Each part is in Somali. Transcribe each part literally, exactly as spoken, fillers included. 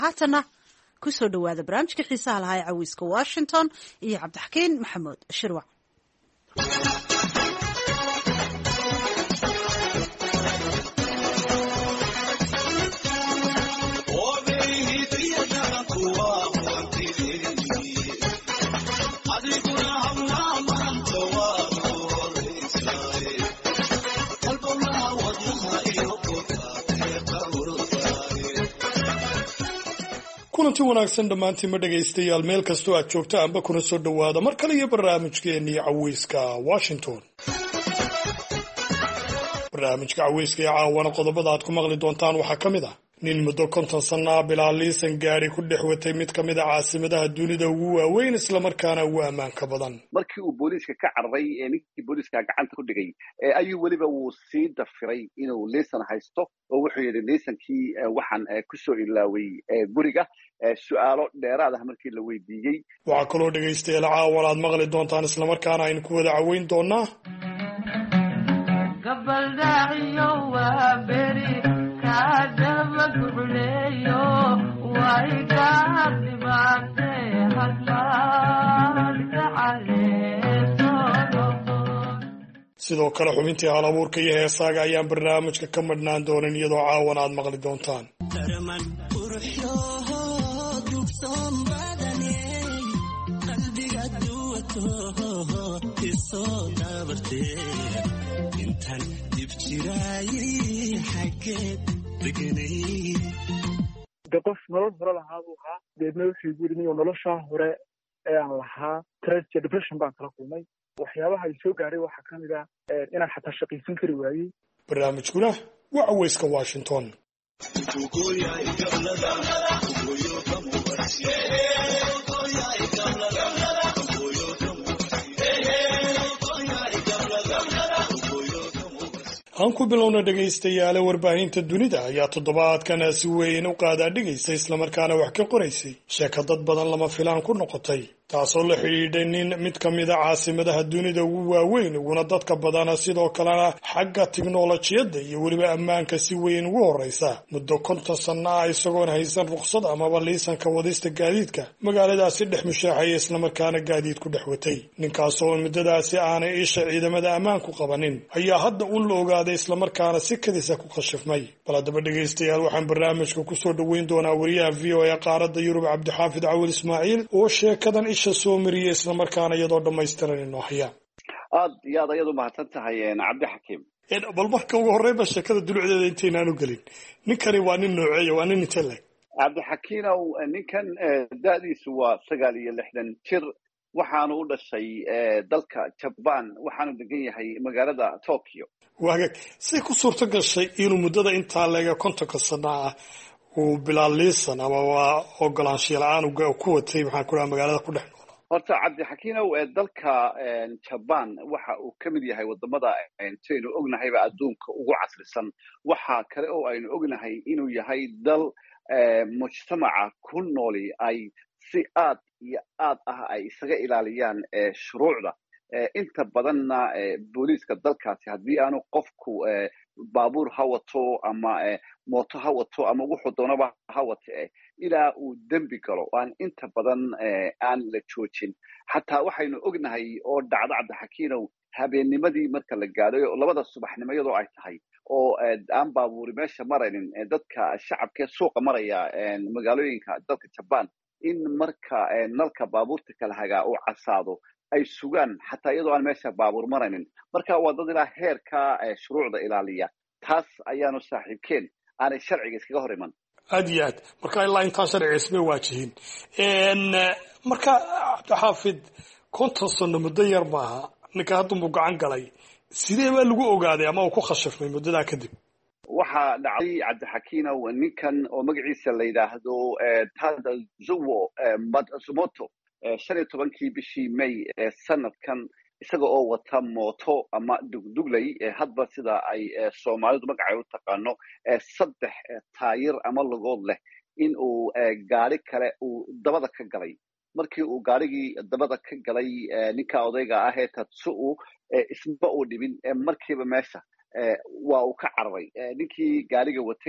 haatana kusoo dhawaada barnaamijka xiisaha lahaa ee cawiska Washington iyo Cabdixakiin Maxamuud Shirwac. kulanti wanaagsan dhammaantiin ma dhagaystayaal meel kastoo aad joogta anba kuna soo dhawaada mar kale iyo barnaamijkeennii caweyska Washington. barnaamijka caweyska ee caawana qodobada aad ku maqli doontaan waxaa ka mid ah nin muddo konton sano ah bilaa liisan gaari ku dhex watay mid ka mid a caasimadaha dunida ugu waaweyn islamarkaana ugu ammaanka badan. markii uu booliiska ka carray ee ninkii booliiska gacanta ku dhigay ayuu weliba wuu sii dafiray inuu liisan haysto oo wuxuu yidhi liisankii waxaan kusoo ilaaway guriga su'aalo dheeraad ah markii la weydiiyey. waxaa kaloo dhegaystayaal caawan aad maqli doontaan islamarkaana aynu ku wada caweyn doonaa sidoo kale xubintii hal abuurka iyo heesaaga ayaan barnaamijka ka madhnaan doonin iyadoo caawan aad maqli doontaan. de qof nolol hore lahaa buu ahaa deedna wuxuu yiri inuu noloshaa hore ee aan lahaa stress iyo depression baan kala kulmay. waxyaabaha ay soo gaaray waxaa ka mid ah inaan xataa shaqaysan kari waayey. barnaamijkuna waa caweyska Washington. aan ku bilowna dhegaystayaal warbaahinta dunida ayaa toddobaadkan si weyn u qaadaa dhigaysa islamarkaana wax ka qoraysay sheeko dad badan lama filaan ku noqotay taasoo la xidhiidhay nin mid ka mid a caasimadaha dunida ugu waaweyn uguna dadka badana sidoo kalena xagga tiknolojiyadda iyo weliba ammaanka si weyn ugu horreysa muddo konton sanno ah isagoon haysan ruqsad amaba liisanka wadista gaadiidka magaaladaasi dhex mushaaxaya islamarkaana gaadiid ku dhex watay. ninkaasoo muddadaasi aanay isha ciidamada ammaanku qabanin ayaa hadda un la ogaaday islamarkaana si kadisa ku khashifmay. bal haddaba dhegaystayaal waxaan barnaamijka kusoo dhaweyn doonaa wariyaha v o a qaaradda yurub Cabdixaafid Cawil Ismaaciil oo sheekadan isha soo mariyay islamarkaana iyadoo dhammaystiran inoo haya. aad iyo aad ayaad u mahadsan tahay Cabdixakiim. bal marka ugu horreynba sheekada dulucdeeda intaynaan u gelin ninkani waa nin nooceeya waa nin intee leeg? Cabdixakiinow ninkan da'diisu waa sagaal iyo lixdan jir waxaanu u dhashay dalka Japan waxaanu degan yahay magaalada Tokyo. waagag si ku suurto gashay inuu muddada intaa leega kontonka sano ah uu bilaa liisan ama waa ogolaansho la'aan ku watay maxaan ku dhahaa magaalada ku dhex nool. horta Cabdixakiinow dalka Japan waxa uu ka mid yahay wadamada aynu ognahayba adduunka ugu casrisan. waxa kale oo aynu ognahay inuu yahay dal mujtamaca ku nooli ay si aad iyo aad ah ay isaga ilaaliyaan shuruucda. inta badanna booliiska dalkaasi haddii aanu qofku baabuur ha wato ama mooto ha wato ama wuxuu doonaba ha wate ilaa uu dembi galo aan inta badan aan la joojin. xataa waxaynu ognahay oo dhacdo Cabdixakiinow habeennimadii marka la gaadhay labada subaxnimo iyadoo ay tahay oo aan baabuuri meesha maraynin dadka shacabka suuqa maraya magaalooyinka dalka Japan in marka nalka baabuurta kala hagaa uu casaado ay sugaan xataa iyadoo aan meesha baabuur maraynin. marka waa dad ilaa heerka shuruucda ilaaliya. taas ayaanu saaxiibkeen aanay sharciga iskaga hor iman. aad iyo aad marka ilaa intaan sharciga isma waajihin. marka Cabdixaafid konton sano muddo yar maaha ninka hadda uu gacan galay sidee baa lagu ogaaday ama uu ku khashifmay muddadaa kadib? waxaa dhacday Cabdixakiinow ninkan oo magaciisa la yidhaahdo Tadazuo Matsumoto shan iyo tobankii bishii May sanadkan isaga oo wata mooto ama dugduglay hadba sida ay Soomaalidu magacay u taqaano saddex taayir ama lugood leh in uu gaari kale uu dabada ka galay. markii uu gaarigii dabada ka galay ninka odayga ah ee Tatsuo isma uu dhibin markiiba meesha waa uu ka cararay. ninkii gaariga watayna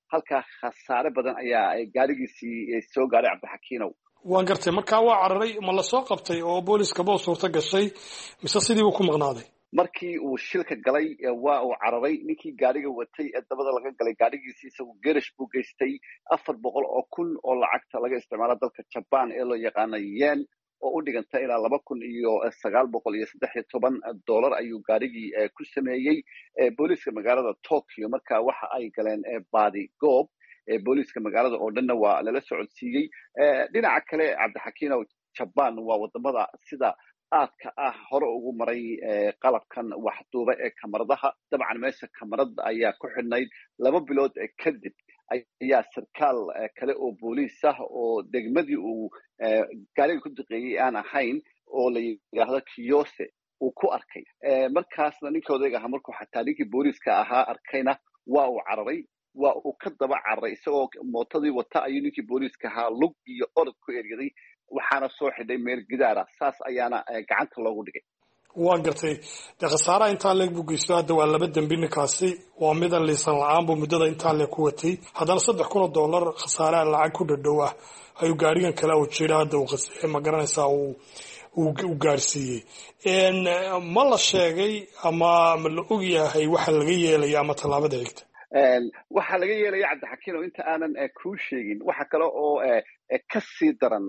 halkaa khasaare badan ayaa gaarigiisii soo gaaray cabdixakiinow. waan gartay, markaa waa cararay, ma la soo qabtay oo booliska boo suurta gashay mise sidii uu ku maqnaaday? markii uu shilka galay waa uu cararay. ninkii gaariga watay ee dabada laga galay gaarigiisii isagu gerish buu geystay. afar boqol oo kun oo lacagta laga isticmaalo dalka Japan ee loo yaqaano yen oo u dhiganta ilaa laba kun iyo sagaal boqol iyo saddex iyo toban dollar ayuu gaarigii ku sameeyey. booliska magaalada Tokyo markaa waxa ay galeen baadi goob. booliska magaalada oo dhanna waa lala socodsiiyey. dhinaca kale cabdixakiinow, Japan waa wadamada sida aadka ah hore ugu maray qalabkan waxduuba ee kamaradaha. dabcan meesha kamarada ayaa ku xidhnayd laba bilood kadib ayaa sarkaal kale oo booliis ah oo degmadii uu gaariga ku duqeeyey aan ahayn oo la yidhaahdo Kiyose uu ku arkay. markaasna ninkii odayga ahaa markuu xataa ninkii booliiska ahaa arkayna waa uu cararay, waa uu ka daba cararay isagoo mootadii wata ayuu ninkii booliiska ahaa lug iyo orod ku eryaday, waxaana soo xidhay meel gidaara. saas ayaana gacanta loogu dhigay. waan gartay, dee khasaaraha intaa leeg buu geysto. hadda waa laba dembi, ninkaasi waa midan liisan la-aan buu muddada intaa leeg ku watay. haddana saddex kun oo dollar khasaaraha lacag ku dhadhow ah ayuu gaarigan kale u jira hadda uu qasixay, ma garanaysaa uu u gaarsiiyey. ma la sheegay ama ma la og yahay waxa laga yeelaya ama tallaabada xigta? waxaa laga yeelaya cabdixakiinow inta aanan kuu sheegin waxa kale oo ka sii daran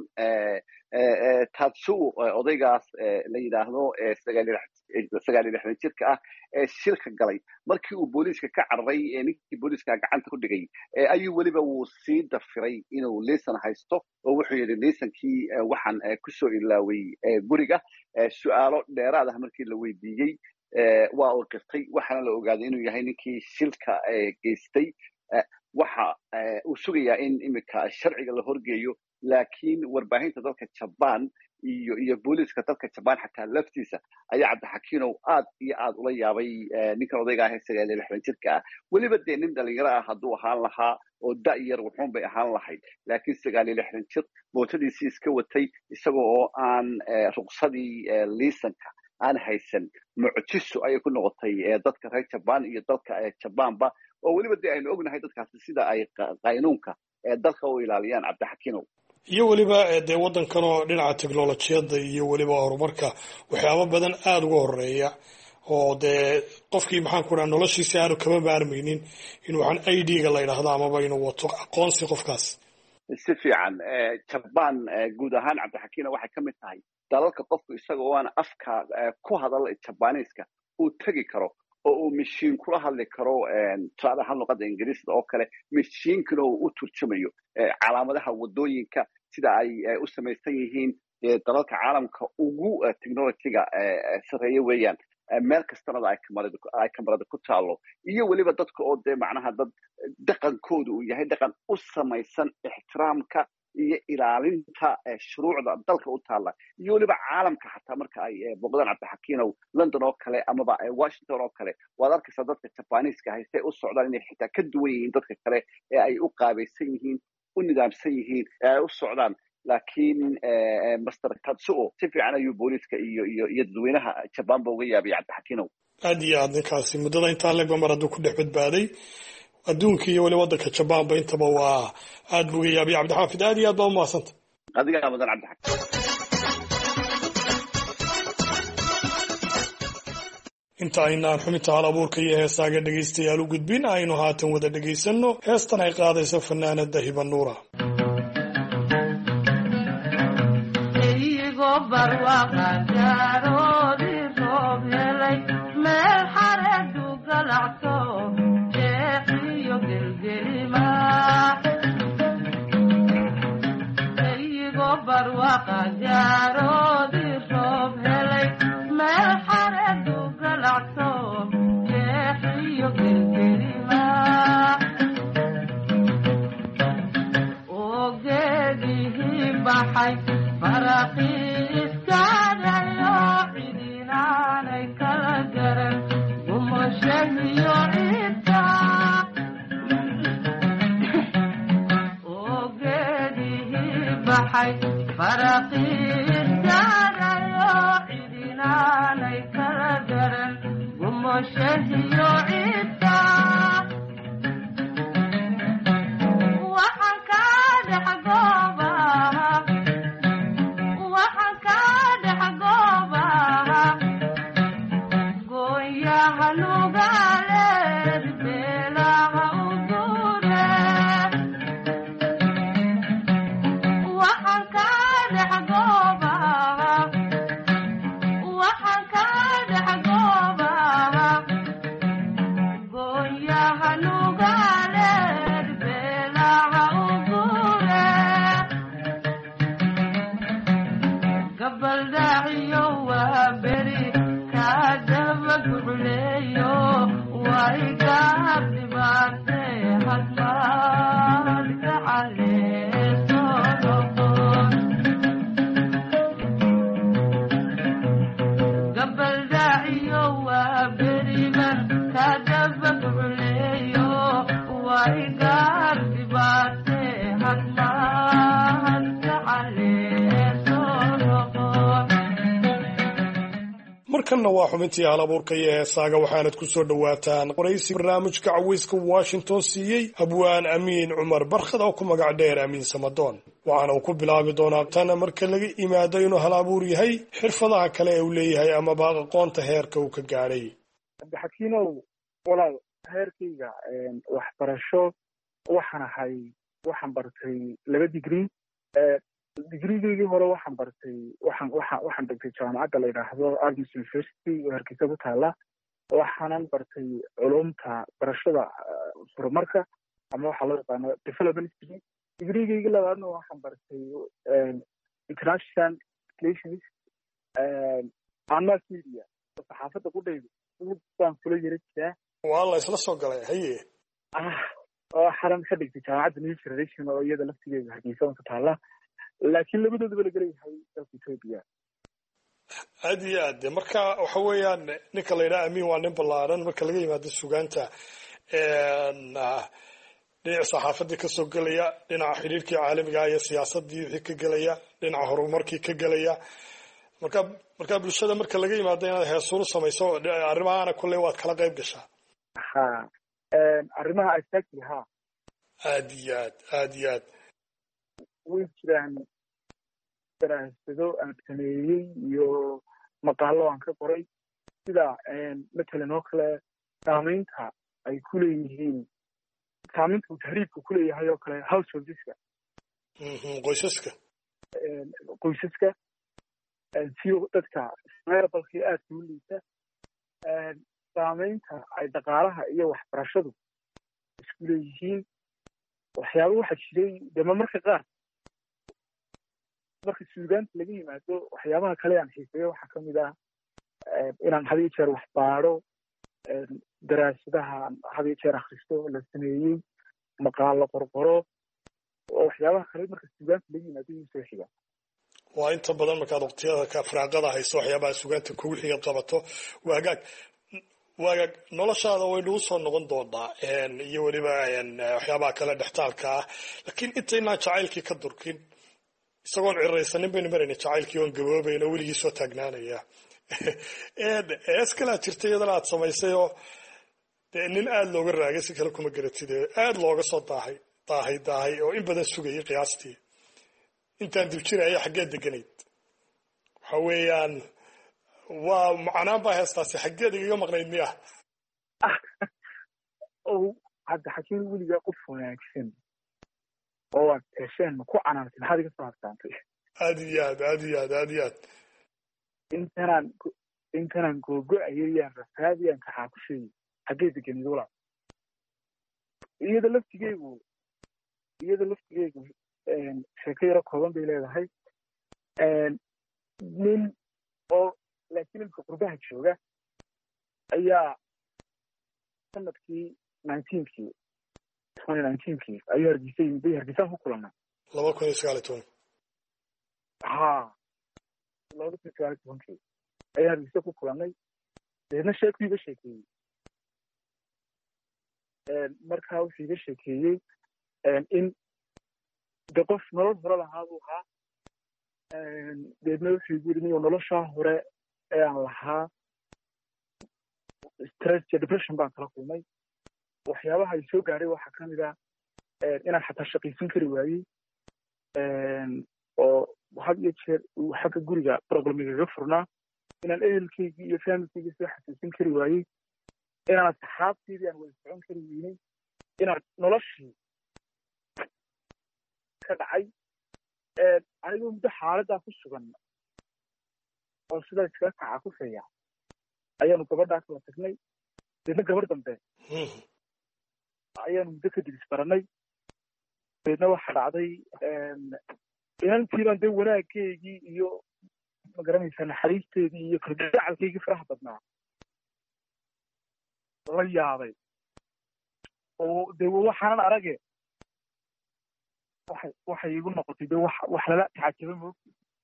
Tatsuo odaygaas la yidhaahdo sagaal iyo lixdan jirka ah ee shilka galay. markii uu booliiska ka cararay ninkii booliiska gacanta ku dhigay ayuu weliba wuu sii dafiray inuu liisan haysto oo wuxuu yidhi liisankii waxaan kusoo ilaaway guriga. su-aalo dheeraad ah markii la weydiiyey waa uu qirtay, waxaana la ogaaday inuu yahay ninkii shilka geystay. waxa uu sugayaa in imika sharciga la horgeeyo, laakiin warbaahinta dalka Japan iyo iyo booliiska dalka Japan xataa laftiisa ayaa cabdixakiinow aad iyo aad ula yaabay ninkan odayga ah ee sagaal iyo lixdan jirka ah. weliba dee nin dhalinyaro ah hadduu ahaan lahaa oo da-yar wuxuun bay ahaan lahayd, laakiin sagaal iyo lixdan jir mootadiisii iska watay isagoo oo aan ruqsadii liisanka aan haysan. mucjiso ayay ku noqotay dadka reer Japan iyo dalka Japanba, oo weliba dee aynu ognahay dadkaasi sida ay qaynuunka dalka u ilaaliyaan cabdixakiinow. iyo weliba dee waddankan oo dhinaca teknolojiyadda iyo weliba horumarka waxyaaba badan aada uga horeeya, oo dee qofkii maxaan ku dhaha noloshiisi aanu kama maarmaynin in waxaan I D-ga la yidhaahdo amaba inuu wato aqoonsi qofkaas. si fiican. Japan guud ahaan cabdixakiinow waxay ka mid tahay dalalka qofku isagoo aan afka ku hadal Jabaaniiska uu tegi karo oo uu mashiin kula hadli karo. tusaale ahaan luqadda ingiriisda oo kale mashiinkana uu u turjumayo calaamadaha wadooyinka sida ay u samaysan yihiin. dalalka caalamka ugu technologyga sareeya weeyaan. meel kastanada ay kamarada ay kamarada ku taalo, iyo weliba dadka oo dee macnaha dad dhaqankooda uu yahay dhaqan u samaysan ixtiraamka iyo ilaalinta shuruucda dalka u taala, iyo weliba caalamka xataa marka ay booqdaan cabdixakiinow London oo kale amaba Washington oo kale waad arkaysaa dadka Jabaaniiska haystay u socdaan inay xitaa ka duwan yihiin dadka kale ee ay u qaabaysan yihiin, u nidaamsan yihiin ee ay u socdaan. laakiin master Tatsuo si fiican ayuu booliiska iyo iyo iyo dadweynaha Japanba uga yaabay cabdixakiinow. aad iyo aad ninkaasi muddada intaa leegba mar hadduu ku dhex badbaaday adduunka iyo weli waddanka Japanba intaba waa aad buu uga yaabay. cabdixaafid aad iyo aad baa umahadsanta. adigaa mudan cabdixakiin. inta aynaan xubinta hal abuurka iyo heestaaga dhegaystayaal u gudbin aynu haatan wada dhegaysanno heestan ay qaadayso fanaanada Hiba Nuura. barwaqa jaaroodi roob helay meel xareedu galacso jeexiyo gelgelima eyigo barwaqa jaaroodi roob helay meel xareedu galacso jeexiyo gelgelima oo geedihii baxay faraqi markanna waa xubintii halabuurka iyo heesaaga waxaanad ku soo dhowaataan qoraysi barnaamijka cawayska washington siiyey abwaan amiin cumar barkhad oo ku magac dheer amiin samadoon waxaana uu ku bilaabi doonaa tan marka laga imaado inuu halabuur yahay xirfadaha kale ee uu leeyahay amaba aqoonta heerka uu ka gaadhay. cabdixakiinow walaal heerkayga waxbarasho waxaan ahay waxaan bartay laba digrii digrigaygii hore waxaan bartay waxaan waxaan waxaan dhigtay jaamacadda la yidhaahdo Agnes University oo Hargeysa ku taala waxaanan bartay culumta barashada horumarka ama waxaa loo yaqaano development studies. digrigaygii labaadna waxaan bartay international relations and mass media saxaafadda ku dhaydo baan kula yiri jiraa waa la isla soo galay haye ah oo xaram ka dhigtay jaamacadda New Generation oo iyada laftigeeda Hargeysa ku taala laakiin labadooduba la galeeyahay dalka Ethiopia. aad iyo aad marka waxa weeyaan ninka la yiraahdo amiin waa nin ballaaran marka laga yimaado sugaanta dhinaca saxaafadda ka soo galaya dhinaca xiriirkii caalamiga iyo siyaasadii wixii ka galaya dhinaca horumarkii ka galaya marka marka bulshada marka laga yimaado inaad heesuur samayso arrimahaana kullee waad kala qayb gashaa. ha arrimaha asaasi ha aad iyo aad aad iyo aad way jiraan daraasado aan sameeyey iyo maqaalo aan ka qoray sida matalan oo kale saamaynta ay ku leeyihiin saamaynta uu tahriibka ku leeyahay oo kale householdeska qoysaska qoysaska siyo dadka meelabalkii aad u liita saamaynta ay dhaqaalaha iyo waxbarashadu isku leeyihiin waxyaabo waxaa jiray dema marka qaar marka suugaanta laga yimaado waxyaabaha kale aan xiiseeyo waxaa ka mid ah inaan had iyo jeer wax baadho daraasadaha had iyo jeer akhristo la sameeyey maqaalo qorqoro oo waxyaabaha kale marka suugaanta laga yimaado iyuu soo xiga. waa inta badan markaad waqtiyada ka firaaqada hayso waxyaabaha suugaanta kugu xiga qabato waa hagaag waagaag noloshaada way nagu soo noqon doontaa iyo weliba waxyaabaha kale dhextaalka ah laakiin intaynaan jacaylkii ka durkin isagoon ciraysanin baynu marayna jacaylkii oon gaboobayna weligii soo taagnaanaya hees kalaa jirta iyadana aad samaysay oo dee nin aada looga raagay si kale kuma garatid aada looga soo daahay daahay daahay oo in badan sugayay qiyaastii intaan dib jiraya xaggee deganayd waxa weeyaan waa macnaan baa heestaasi xaggeed igaga maqnayd miya hadda xakiin weligaa qof wanaagsan oo aad hesheen ma ku canaantay maxaad iga soo hartaantay aad iyo aad aad iyo aad aad iyo aad intanaan intanaan googo-ayayaan rafaadiyaan kaxaa ku sheegay xaggee deganid walaa iyada laftigeygu iyada laftigeygu sheeko yaro kooban bay leedahay nin oo laakiin imka qurbaha jooga ayaa sanadkii nineteenkii twenty nineteenkii ayuu hargeysa yimid bay hargeysaan ku kulannay laba kun iyo sagaal iyo toban ha laba kun iyo sagaal iyo tobankii ayaan hargeysa ku kulannay deedna sheekuu iga sheekeeyey markaa wuxuu iga sheekeeyey in de qof nolol hore lahaa buu ahaa deedna wuxuu igu yidhi niyo noloshaa hore ee aan lahaa stress iyo depression baan kala kulmay waxyaabaha ay soo gaadhay waxaa ka mid ah inaan xataa shaqaysan kari waayey oo had iyo jeer uu xagga guriga problemigaga furnaa inaan ehelkaygii iyo familkaygii soo xasuusin kari waayey inaan asxaabteydii aan wada socon kari weynay inaan noloshii ka dhacay anigoo muddo xaaladdaa ku sugan oo sidaa iskaga kaca ku feeya ayaanu gabadhaa kala tagnay deedna gabar dambe ayaanu muddo kadib isbaranay deedna waxaa dhacday inantiibaan dee wanaaggeygii iyo magaranaysaa naxariisteedii iyo kalgacalkaygii faraha badnaa la yaabay oo dee waxaanan arage waxay waxay igu noqotay dee wax wax lala tacajaba moog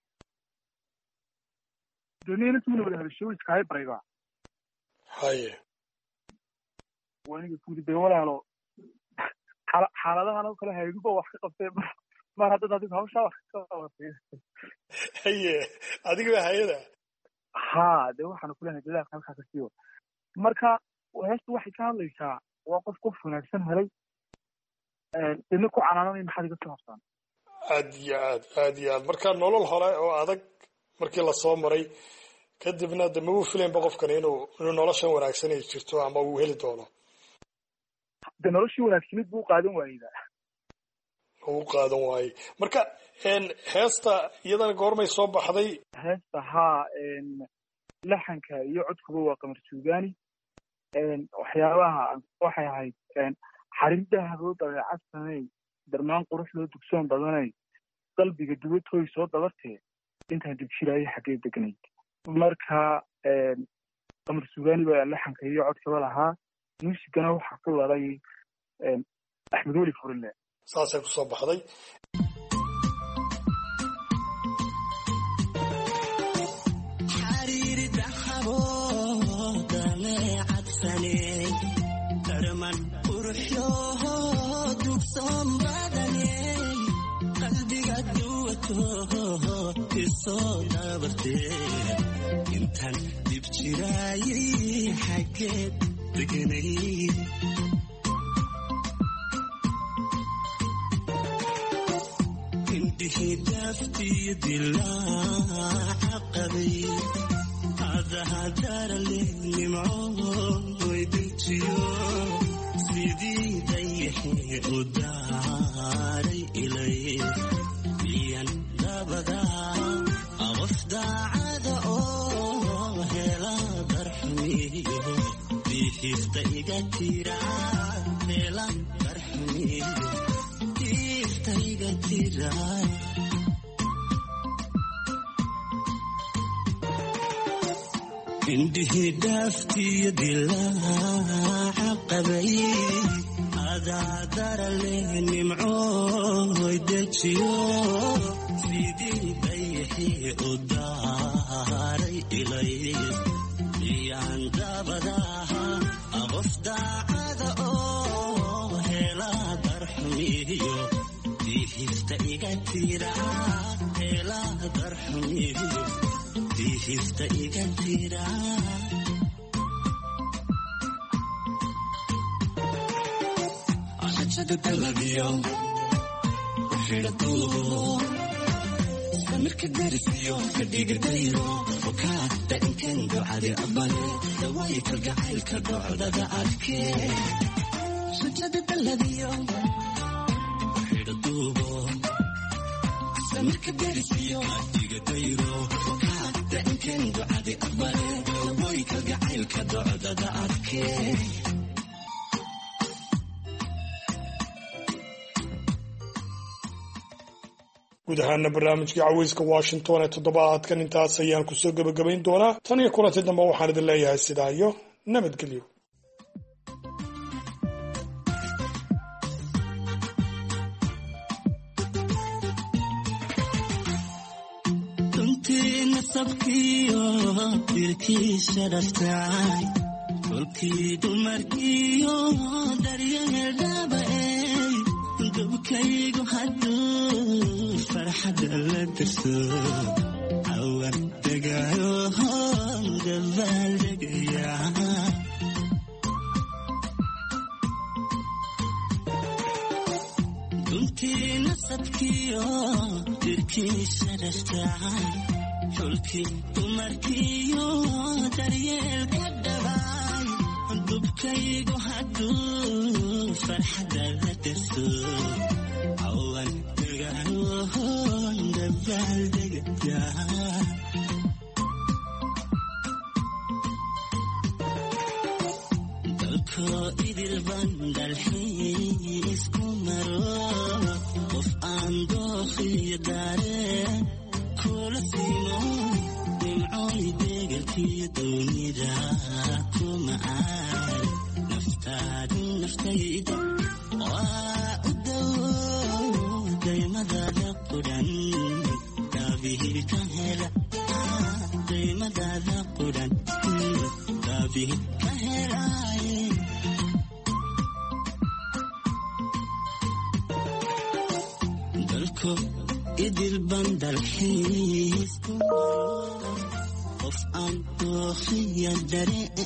deedna inantiina wada hadashay iskahay barayba haye waaniga kuyidhi dee walaalo xaaladahan oo kale hayduba wax ka qabtee mar haddad adigu hawshaa wax ka qabatay haye adiga hayada haa dee waxaanu ku leenahay dadaalka halkaa ka siiyo marka heestu waxay ka hadlaysaa waa qof qof wanaagsan helay idna ku canaananay maxaad iga soo habsaan aad iyo aad aad iyo aad marka nolol hore oo adag markii lasoo maray kadibna de ma uu filaynba qofkan inuu inuu noloshan wanaagsan ay jirto ama uu heli doono de noloshii wanaagsanid buu qaadan waayeyda uu qaadan waayey marka heesta iyadana goormay soo baxday heesta haa laxanka iyo codkuba waa qamar suugaani waxyaabaha waxay ahayd xariirdaha loo dabeecad samey darmaan qurux loo dugsoon badanay qalbiga dubatooy soo dabartee intaan dibjiraayo xaggee degnayd marka qamar suugaani baa laxanka iyo codkaba lahaa muusigana waxaa ku lalay axmed weli furile saasay kusoo baxday intaan dib jiraayay xageed deganay indhihii daaftiyo dilaaca qabay hadaha darale nimco weydajiyo sidii dayaxee u daaray ilay biyan dabada qof daacada oo hela darxumiyo diifta iga tira hela darxumiyo diifta iga tira indhihii daaftiyo dilaaca qabay adaa darale nimco weydajiyo sidii dayaxii u daaray ilay iyaan dabadaha qof daacada oo hela darxumiyo diifta iga tira hela darxumiyo diifta iga tira ashada talabiyo xidhatuubo samirka darisiyo kadhiga dayro okaada inkan ducadi abale dawaayi kalgacaylka dhocdada adkee shajada talabiyo xidhatuubo samirka darisiyo kadhiga dayro okaada inkan ducadi abale dawaayi kalgacaylka dhocdada adkee guud ahaana barnaamijkii caweyska washington ee toddobaadkan intaas ayaan kusoo gebagabayn doonaa tan iyo kulanti dambe waxaan idin leeyahay sidaa iyo nabadgelyo runtii nasabkiyo dirkiisa dhaftay kolkii dumarkiyo daryeel dhabaey dubkaygu hadduu farxadda la darso cawan degaayo dabaaldegaya runtii nasabkiyo dirkiisa dhaftay xulkii dumarkiyo daryeelka dhabaay dubkaygu hadduu farxadda la darso cawan degaayo dabaaldegaya dalkoo idil ban dalxiisku maro qof aan dookhiyo daareen kula siino nimcooy deegalkiyo doonida kuma aad naftaadu naftayda waa u dawo daymadaada qudhan daabihii ka hela daymadaada qudhan daabihii ka helaaye dalko idil ban dalxiisku maro qof aan dooqiya dareen